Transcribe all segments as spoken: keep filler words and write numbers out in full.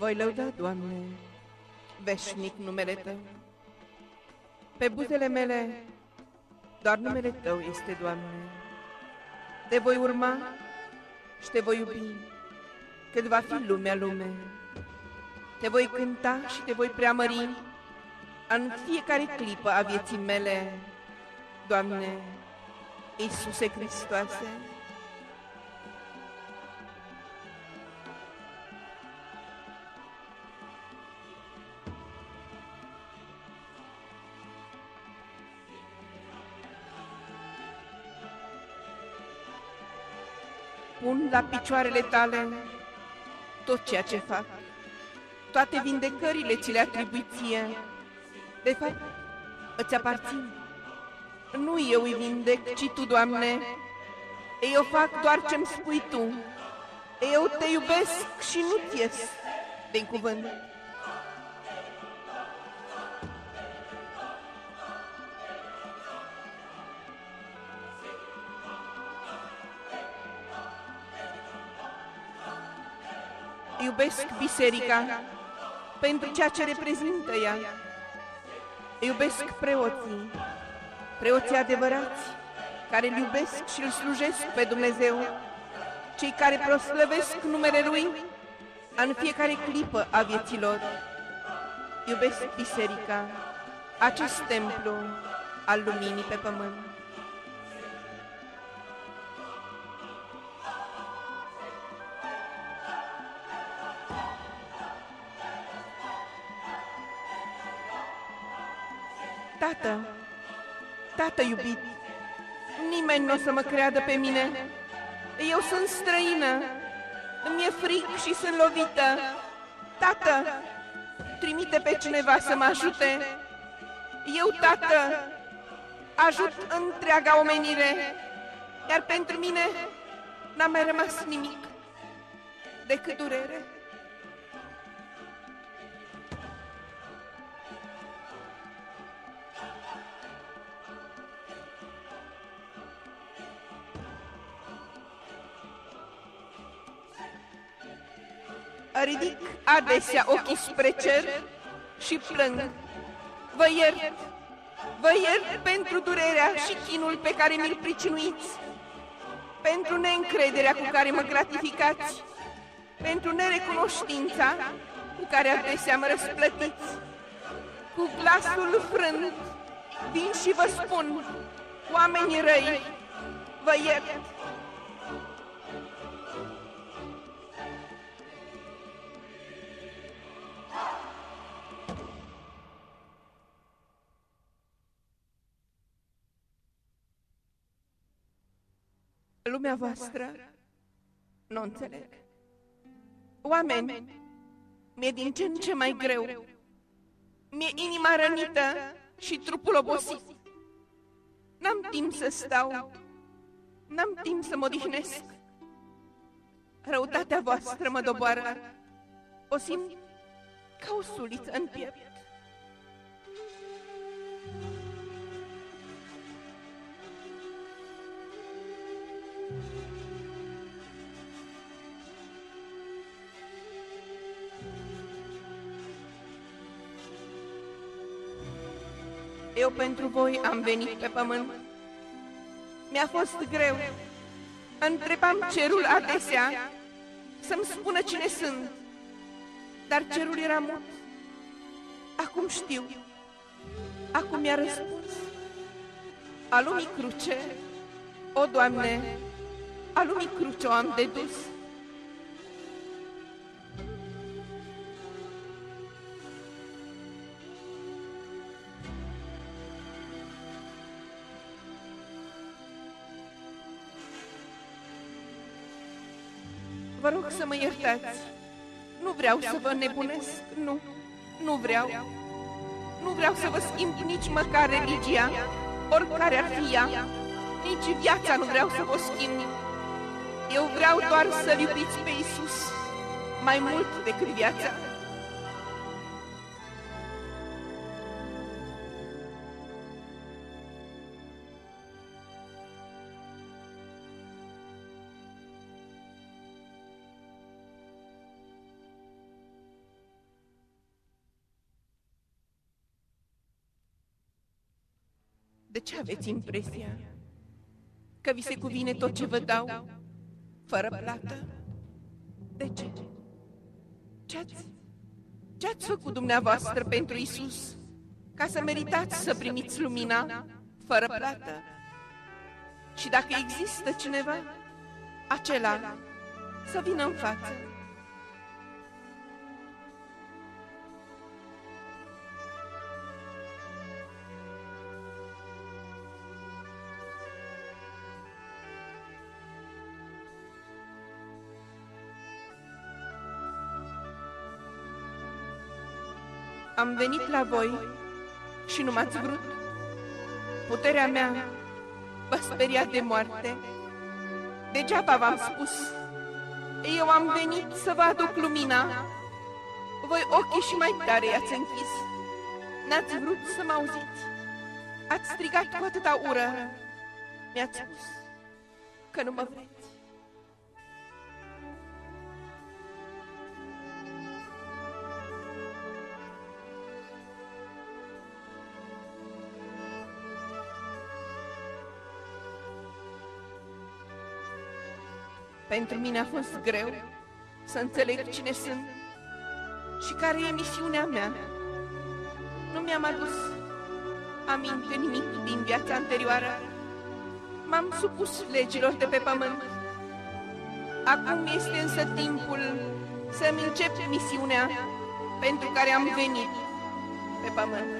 Voi lăuda, Doamne, veșnic numele Tău. Pe buzele mele doar numele Tău este, Doamne. Te voi urma și Te voi iubi cât va fi lumea lume. Te voi cânta și Te voi preamări în fiecare clipă a vieții mele, Doamne, Iisuse Hristoase. Pun la picioarele Tale tot ceea ce fac, toate vindecările ți le atribui Ție. De fapt, îți aparțin. Nu eu îi vindec, ci Tu, Doamne. Eu fac doar ce-mi spui Tu. Eu Te iubesc și nu-ți ies din cuvânt. Iubesc biserica pentru ceea ce reprezintă ea. Iubesc preoții, preoții adevărați, care îl iubesc și îl slujesc pe Dumnezeu, cei care proslăvesc numele Lui în fiecare clipă a vieților. Iubesc biserica, acest templu al luminii pe pământ. Tată, Tată iubit, nimeni nu o să mă creadă pe mine. Eu sunt străină, îmi e fric și sunt lovită. Tată, trimite pe cineva să mă ajute. Eu, Tată, ajut întreaga omenire, iar pentru mine n-a mai rămas nimic decât durere. Ridic adesea ochii spre cer și plâng. Vă iert, vă iert pentru durerea și chinul pe care mi-l pricinuiți, pentru neîncrederea cu care mă gratificați, pentru nerecunoștința cu care adesea mă răsplătiți. Cu glasul frânt vin și vă spun, oamenii răi, vă iert. Lumea voastră nu înțeleg. Oameni, mi-e din ce în ce mai greu. Mi-e inima rănită și trupul obosit. N-am timp să stau, n-am timp să mă odihnesc. Răutatea voastră mă doboară. O simt ca o suliță în piept. Eu pentru voi am venit pe pământ. Mi-a fost greu. Întrebam cerul adesea să-mi spună cine sunt, dar cerul era mut. Acum știu. Acum mi-a răspuns. A lumii cruce, o, Doamne, a lumii cruce o am de dus. Vă rog să mă iertați. Nu vreau să vă nebunesc, nu, nu vreau. Nu vreau să vă schimb nici măcar religia, oricare ar fi ea. Nici viața nu vreau să vă schimb. Eu vreau doar să-L iubiți pe Iisus mai mult decât viața. De ce aveți impresia că vi se cuvine tot ce vă dau, fără plată? De ce? Ce-ați ce-ați făcut dumneavoastră pentru Iisus ca să meritați să primiți lumina fără plată? Și dacă există cineva, acela să vină în față. Am venit la voi și nu m-ați vrut. Puterea mea v-a speriat de moarte. Degeaba v-am spus. Eu am venit să vă aduc lumina. Voi ochii și mai tare i-ați închis. N-ați vrut să mă auziți. Ați strigat cu atâta ură. Mi-ați spus că nu mă vreți. Pentru mine a fost greu să înțeleg cine sunt și care e misiunea mea. Nu mi-am adus aminte nimic din viața anterioară. M-am supus legilor de pe pământ. Acum este însă timpul să-mi încep misiunea pentru care am venit pe pământ.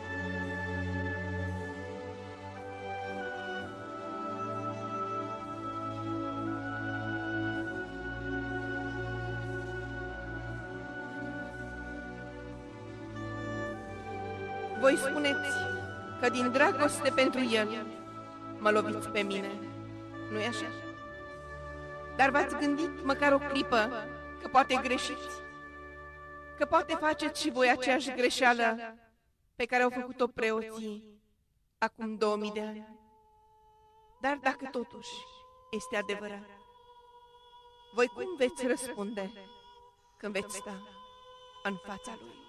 Voi spuneți că din dragoste pentru El mă loviți pe mine, nu-i așa? Dar v-ați gândit măcar o clipă că poate greșiți? Că poate faceți și voi aceeași greșeală pe care au făcut-o preoții acum două mii de ani? Dar dacă totuși este adevărat, voi cum veți răspunde când veți sta în fața Lui?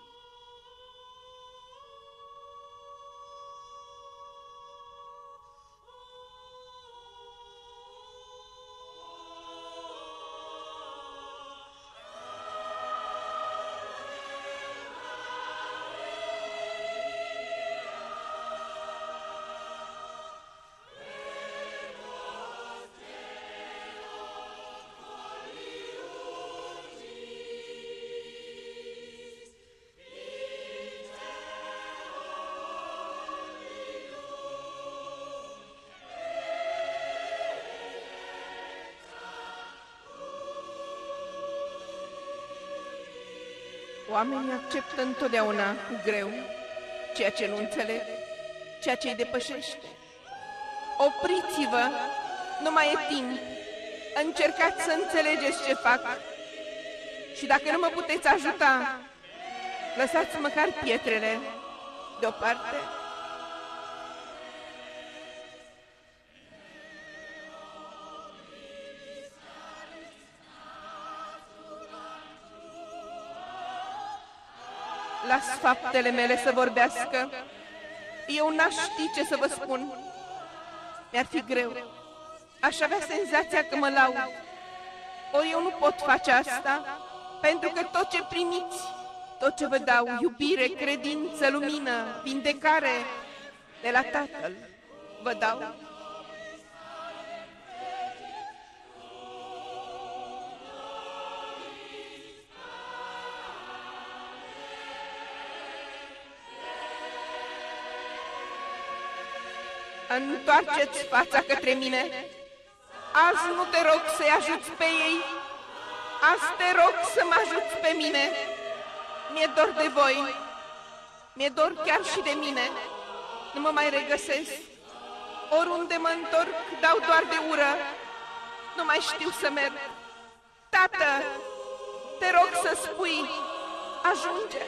Oamenii acceptă întotdeauna cu greu ceea ce nu înțeleg, ceea ce îi depășește. Opriți-vă, nu mai e timp, încercați să înțelegeți ce fac și dacă nu mă puteți ajuta, lăsați măcar pietrele deoparte. Las faptele mele să vorbească. Eu n-aș ști ce să vă spun. Mi-ar fi greu. Aș avea senzația că mă laud. Ori eu nu pot face asta, pentru că tot ce primiți, tot ce vă dau, iubire, credință, lumină, vindecare, de la Tatăl vă dau. Întoarceți fața către mine. Azi nu te rog să-i ajuți pe ei. Azi te rog să mă ajuți pe mine. Mi-e dor de voi. Mi-e dor chiar și de mine. Nu mă mai regăsesc. Oriunde mă întorc, dau doar de ură. Nu mai știu să merg. Tată, te rog să spui, ajunge.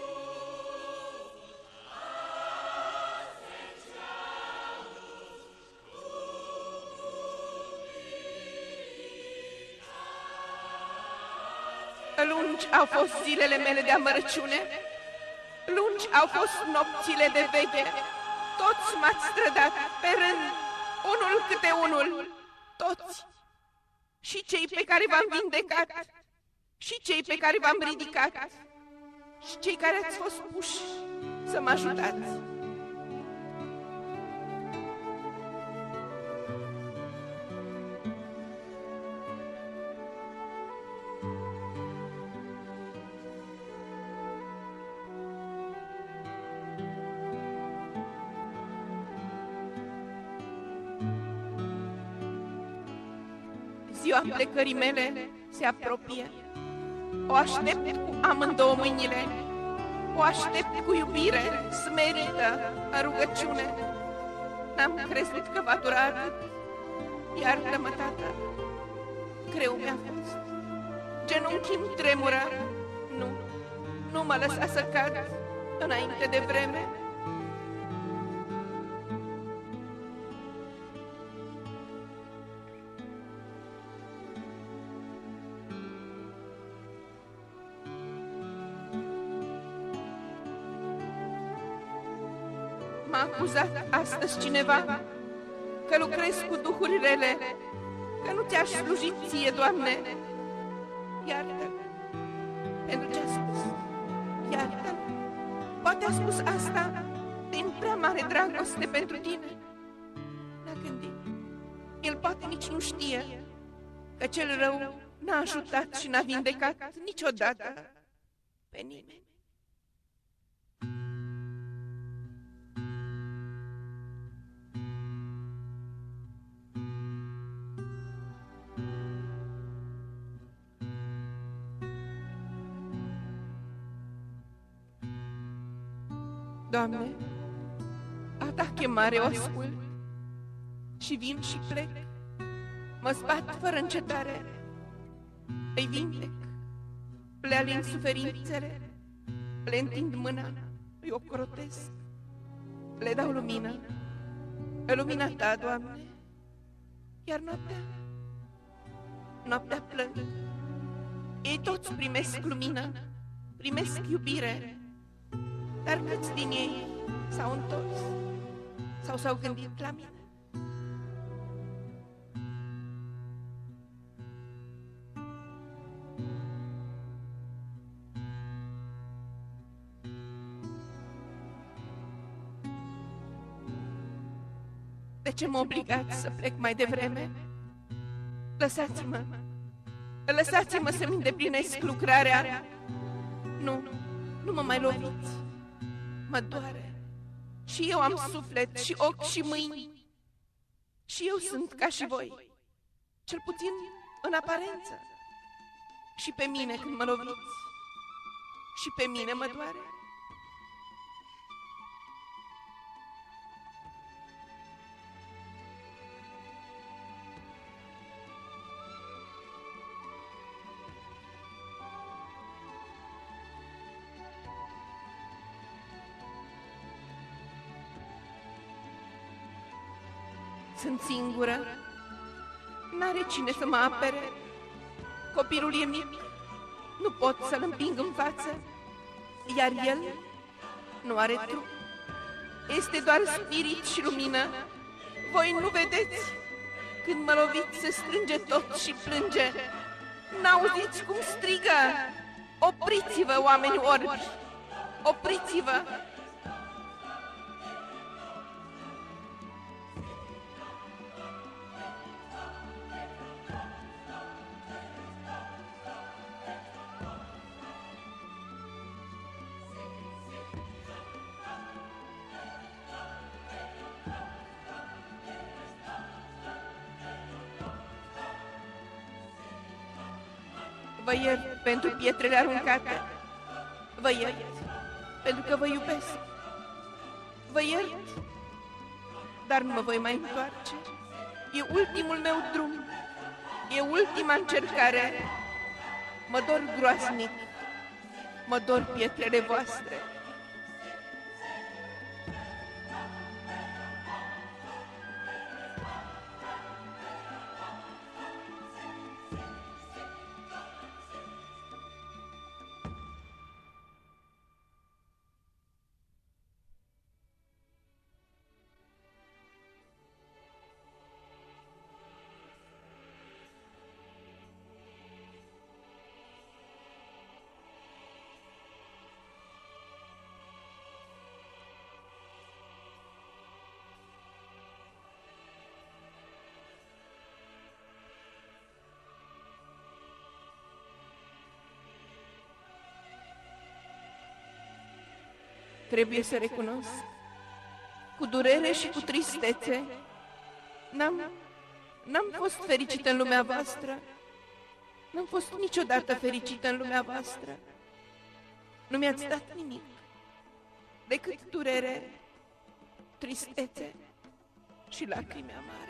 Lungi au fost zilele mele de amărăciune, lungi au fost nopțile de veche, Toți m-ați strădat, pe rând, unul câte unul, toți. Și cei pe care v-am vindecat, și cei pe care v-am ridicat, și cei care ați fost puși să mă ajutați. Ziua plecării mele se apropie. O aștept cu amândouă mâinile. O aștept cu iubire smerită în rugăciune. N-am crezut că va dura atât. Iartă-mă, Tată, greu mi-a fost. Genunchii-mi tremură. Nu, nu mă lăsa să cad înainte de vreme. M-a acuzat astăzi cineva că lucrez cu duhuri rele, că nu ți-aș sluji ție, Doamne. Iartă-l pentru ce a spus. Iartă-l. Poate a spus asta din prea mare dragoste pentru tine. N-a gândit. El poate nici nu știe că cel rău n-a ajutat și n-a vindecat niciodată pe nimeni. Doamne, a Ta chemare o ascult și vin și plec. Mă zbat fără încetare, îi vindec, le alin suferințele, le întind mâna, îi ocrotesc, le dau lumină, lumina Ta, Doamne, iar noaptea, noaptea plâng. Ei toți primesc lumină, primesc iubire, dar câți din ei s-au întors sau s-au gândit la mine? De ce mă obligați să plec mai devreme? Lăsați-mă, lăsați-mă să-mi îndeplinesc lucrarea. Nu, nu mă mai loviți. Mă doare. Și eu am suflet și ochi și mâini. Și eu sunt ca și voi, cel puțin în aparență. Și pe mine când mă loviți, și pe mine mă doare. Sunt singură, n-are cine să mă apere. Copilul e mic, nu pot să-l împing în față, iar el nu are trup. Este doar spirit și lumină. Voi nu vedeți? Când mă loviți se strânge tot și plânge. N-auziți cum strigă? Opriți-vă, oameni orbi! Opriți-vă! Vă iert pentru pietrele aruncate. Vă iert pentru că vă iubesc. Vă iert, dar nu mă voi mai întoarce. E ultimul meu drum. E ultima încercare. Mă dor groasnic. Mă dor pietrele voastre. Trebuie să recunosc, cu durere și cu tristețe, n-am, n-am fost fericită în lumea voastră. N-am fost niciodată fericită în lumea voastră. Nu mi-ați dat nimic decât durere, tristețe și lacrimi amare.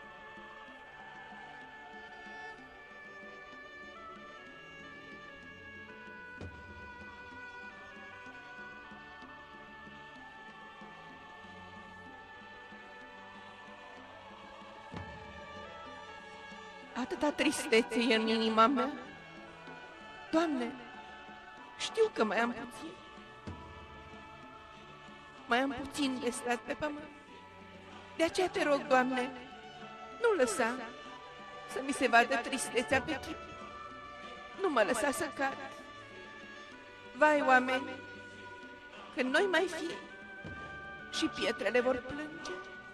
Atâta tristețe e în inima mea. Doamne, știu că mai am puțin. Mai am puțin de stat pe pământ. De aceea te rog, Doamne, nu lăsa să mi se vadă tristețea pe chip. Nu mă lăsa să cad. Vai, oameni, când noi mai fi și pietrele vor plânge.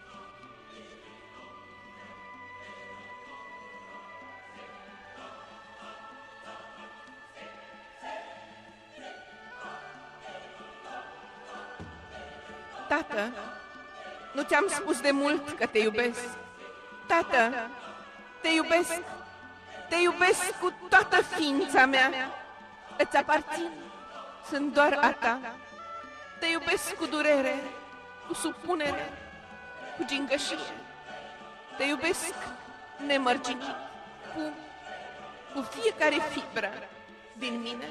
Tată, nu ți-am spus de mult că te iubesc. Tată, te iubesc, te iubesc cu toată ființa mea. Îți aparțin, sunt doar a ta. Te iubesc cu durere, cu supunere, cu gingășie. Te iubesc nemărginit, cu, cu fiecare fibră din mine.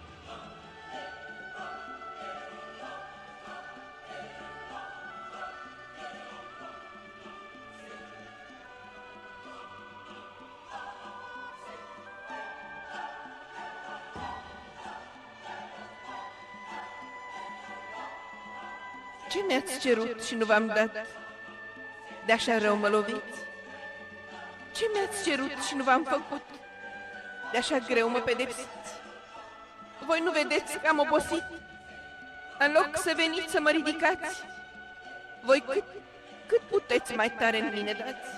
Ce mi-ați cerut și nu v-am dat? De așa rău mă loviți? Ce mi-ați cerut și nu v-am făcut? De așa greu mă pedepsiți? Voi nu vedeți că am obosit? În loc să veniți să mă ridicați, voi cât, cât puteți mai tare în mine dați?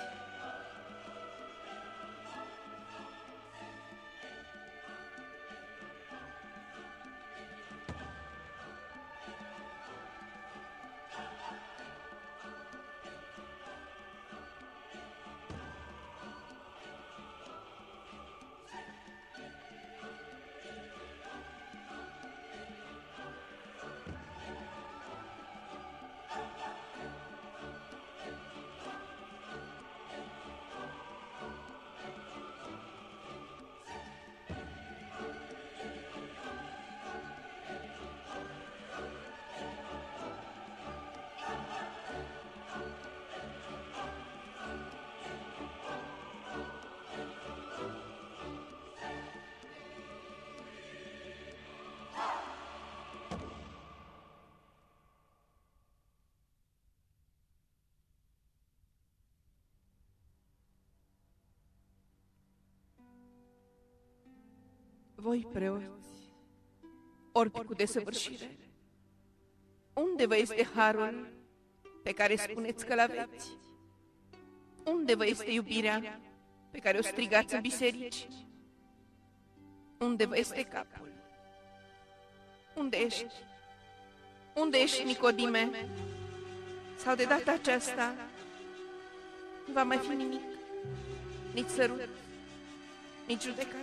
Voi, preoți, orbi cu desăvârșire, unde vă este harul pe care spuneți că l-aveți? Unde vă este iubirea pe care o strigați în biserici? Unde vă este capul? Unde ești? Unde ești, Nicodime? Sau de data aceasta nu va mai fi nimic, nici sărut, nici judecată?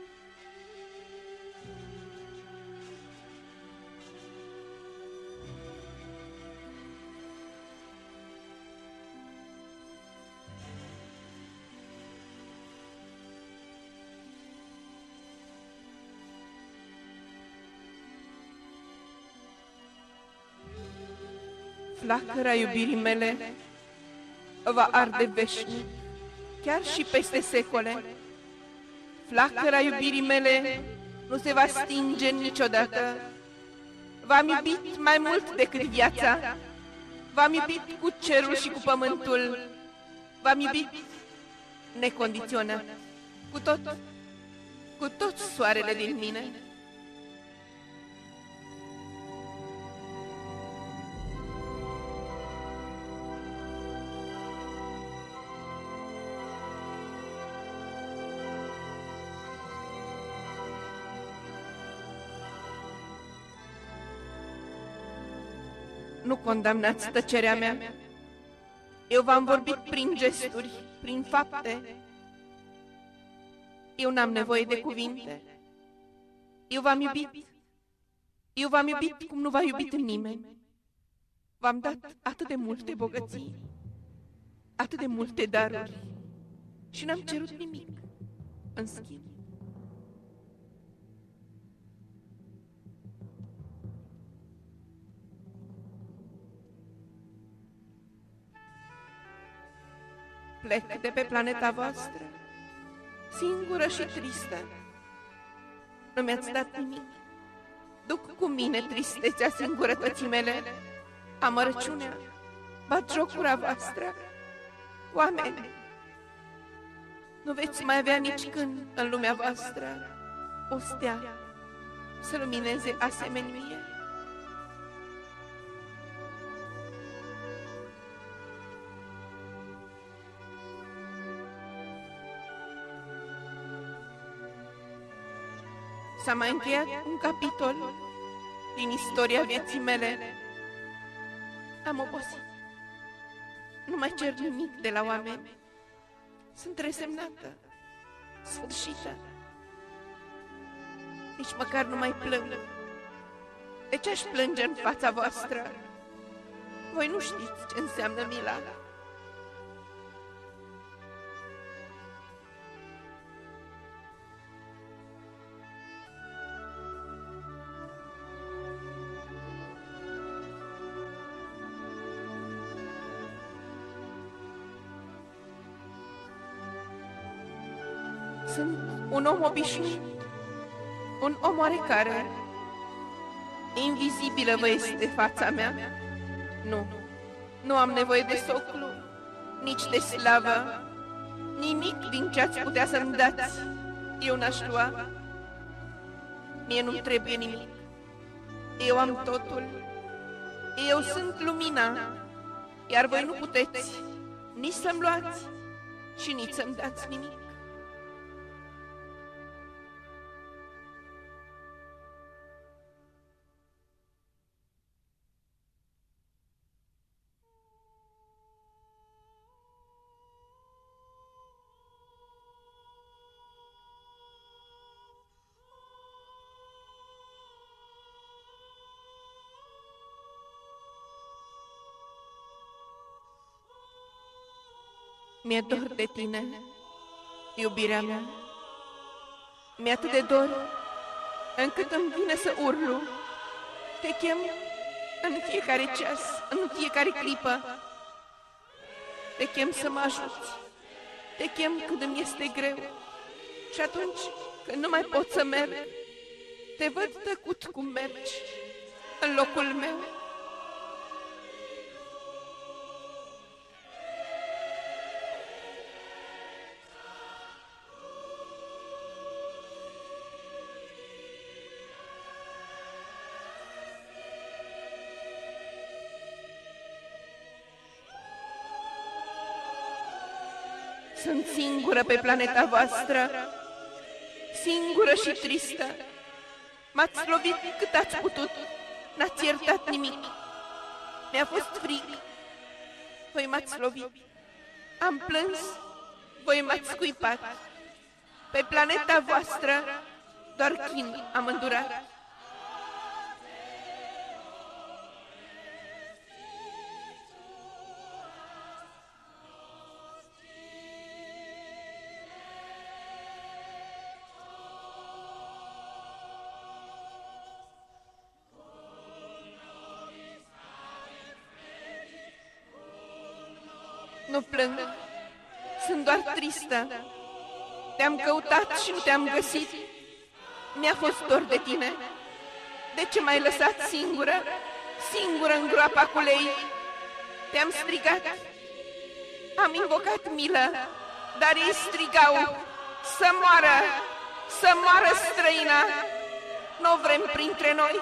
Flacăra iubirii mele va arde veșnic, chiar și peste secole. Flacăra iubirii mele nu se va stinge niciodată. V-am iubit mai mult decât viața. V-am iubit cu cerul și cu pământul. V-am iubit necondiționat, cu tot, cu tot soarele din mine. Nu condamnați tăcerea mea. Eu v-am vorbit prin gesturi, prin fapte. Eu n-am nevoie de cuvinte. Eu v-am iubit. Eu v-am iubit cum nu v-a iubit nimeni. V-am dat atât de multe bogății, atât de multe daruri și n-am cerut nimic în schimb. Plec de pe planeta voastră, singură și tristă. Nu mi-ați dat nimic. Duc cu mine tristețea singurătății mele, amărăciunea, batjocura voastră. Oameni, nu veți mai avea nici când în lumea voastră o stea să lumineze asemenea mie. S-a mai încheiat un capitol din istoria vieții mele. Am obosit. Nu mai cer nimic de la oameni. Sunt resemnată, sfârșită. Nici măcar nu mai plâng. De ce aș plânge în fața voastră? Voi nu știți ce înseamnă mila. Sunt un om obișnuit, un om oarecare. Invizibilă vă este fața mea. Nu, nu am nevoie de soclu, nici de slavă. Nimic din ce ați putea să-mi dați eu n-aș lua. Mie nu-mi trebuie nimic. Eu am totul. Eu sunt lumina, iar voi nu puteți nici să-mi luați și nici să-mi dați nimic. Mi-e dor de tine, iubirea mea. Mi-e atât de dor, încât îmi vine să urlu. Te chem în fiecare ceas, în fiecare clipă. Te chem să mă ajuți. Te chem când îmi este greu. Și atunci, când nu mai pot să merg, te văd tăcut cum mergi în locul meu. Sunt singură pe planeta voastră, singură și tristă. M-ați lovit cât ați putut, n-ați iertat nimic. Mi-a fost frig, voi m-ați lovit. Am plâns, voi m-ați scuipat. Pe planeta voastră doar chin am îndurat. Nu plâng, sunt doar tristă. Te-am căutat și nu te-am găsit. Mi-a fost dor de tine. De ce m-ai lăsat singură, singură în groapa cu lei? Te-am strigat, am invocat milă, dar ei strigau, să moară, să moară străina, n-o vrem printre noi.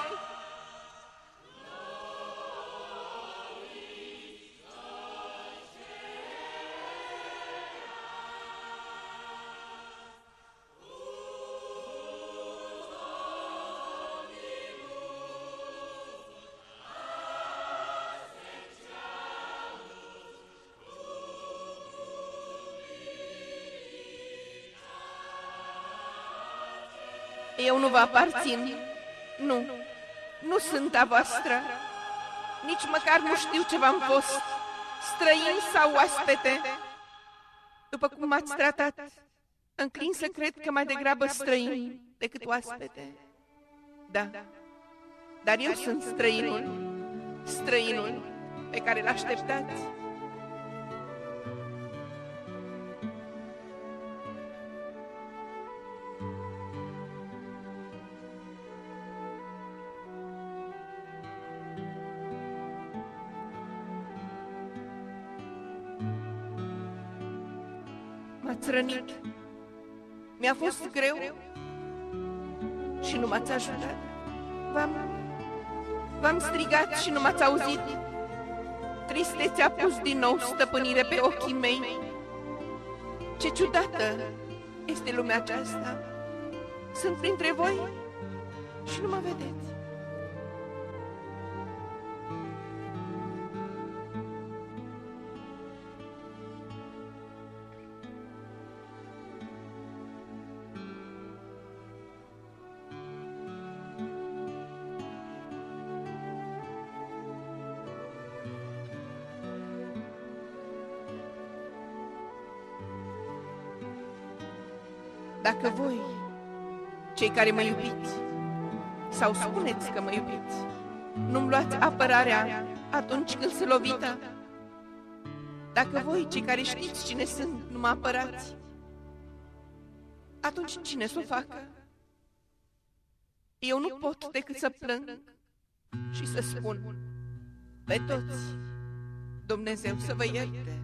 Eu nu vă aparțin. Nu, nu sunt a voastră. Nici măcar nu știu ce v-am fost, străini sau oaspete. După cum m-ați tratat, înclin să cred că mai degrabă străini decât oaspete. Da, dar eu sunt străinul, străinul pe care l-așteptați. M-ați rănit, mi-a fost greu și nu m-ați ajutat. V-am, v-am strigat și nu m-ați auzit. Tristețea a pus din nou stăpânire pe ochii mei. Ce ciudată este lumea aceasta. Sunt printre voi și nu mă vedeți. Dacă voi, cei care mă iubiți, sau spuneți că mă iubiți, nu-mi luați apărarea atunci când sunt lovită, dacă voi, cei care știți cine sunt, nu mă apărați, atunci cine să o facă? Eu nu pot decât să plâng și să spun: pe toți Dumnezeu să vă ierte.